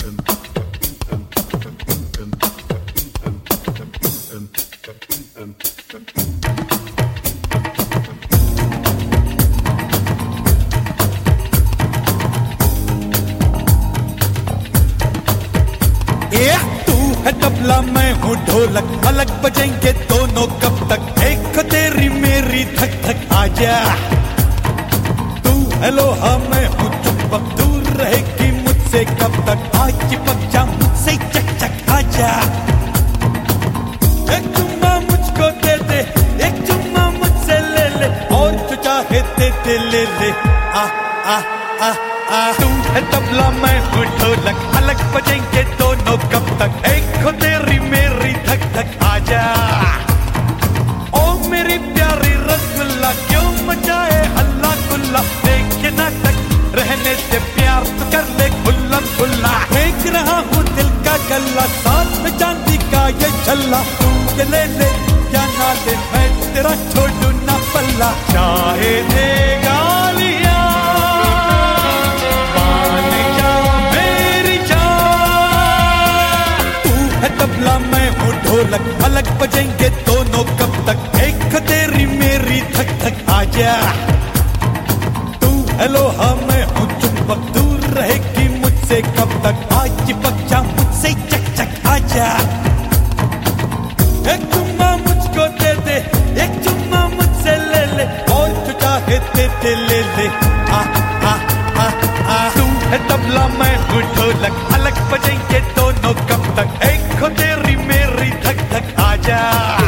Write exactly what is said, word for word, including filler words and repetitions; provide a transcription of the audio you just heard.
तू है तबला मैं हूँ ढोलक, अलग बजेंगे दोनों कब तक। देखो तेरी मेरी धक धक आजा। तू है लोहा मैं हूँ चुंबक, दूर रहेगी मुझसे कब तक। आज चिपक जा मुझसे चक चक आजा। एक चुम्मा मुझको दे दे, एक चुम्मा मुझसे ले ले, और जो चाहे दे दे ले ले। आ आ आ आ तू है तबला मैं हूँ ढोलक, अलग बजेंगे दोनों कब तक। देखो तेरी मेरी धक धक आजा। ओ मेरी प्यारी रसगुल्ला, क्यों मचाए हल्ला गुल्ला। देखे नाटक रहने से प्यार तो कर ले खुल्ला खुल्ला। देख रहा हूँ दिल का गल्ला, साथ में चांदी का ये छल्ला। तू ये ले ले या ना ले, मैं तेरा छोड़ू ना पल्ला। चाहे दे गालियाँ तबला मैं हूँ ढोलक, अलग बजेंगे दोनों कब तक। देख तेरी मेरी धक धक आजा। तू है लोहा मैं हूँ चुंबक, दूर रहेगी मुझसे कब तक। आज चिपक जा मुझसे चक चक आजा। एक चुम्मा मुझको दे दे, एक चुम्मा मुझसे ले ले, और जो चाहे दे दे ले ले। आ आ आ आ तू है तबला मैं हूँ ढोलक, अलग बजेंगे दोनों कब तक। देखो तेरी मेरी धक धक आजा।